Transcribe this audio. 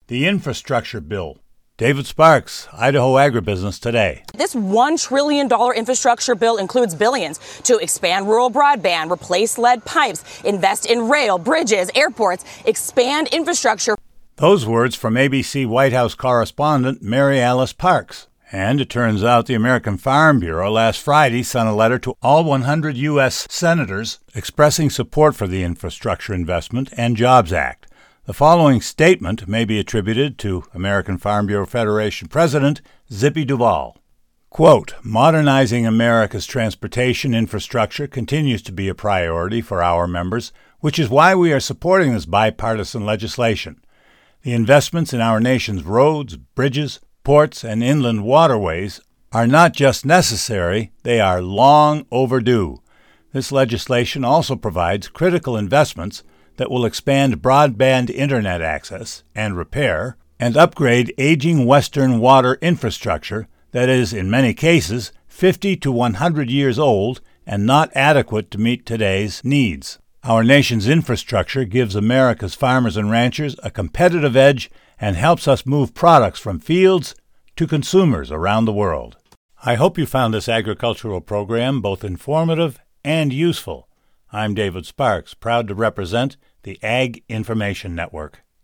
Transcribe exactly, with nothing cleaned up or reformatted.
the infrastructure bill. David Sparks, Idaho Agribusiness Today. This one trillion dollars infrastructure bill includes billions to expand rural broadband, replace lead pipes, invest in rail, bridges, airports, expand infrastructure. Those words from A B C White House correspondent Mary Alice Parks. And it turns out the American Farm Bureau last Friday sent a letter to all one hundred U S senators expressing support for the Infrastructure Investment and Jobs Act. The following statement may be attributed to American Farm Bureau Federation President Zippy Duvall. Quote, modernizing America's transportation infrastructure continues to be a priority for our members, which is why we are supporting this bipartisan legislation. The investments in our nation's roads, bridges, ports, and inland waterways are not just necessary, they are long overdue. This legislation also provides critical investments that will expand broadband internet access and repair and upgrade aging Western water infrastructure that is, in many cases, fifty to one hundred years old and not adequate to meet today's needs. Our nation's infrastructure gives America's farmers and ranchers a competitive edge and helps us move products from fields to consumers around the world. I hope you found this agricultural program both informative and useful. I'm David Sparks, proud to represent the Ag Information Network.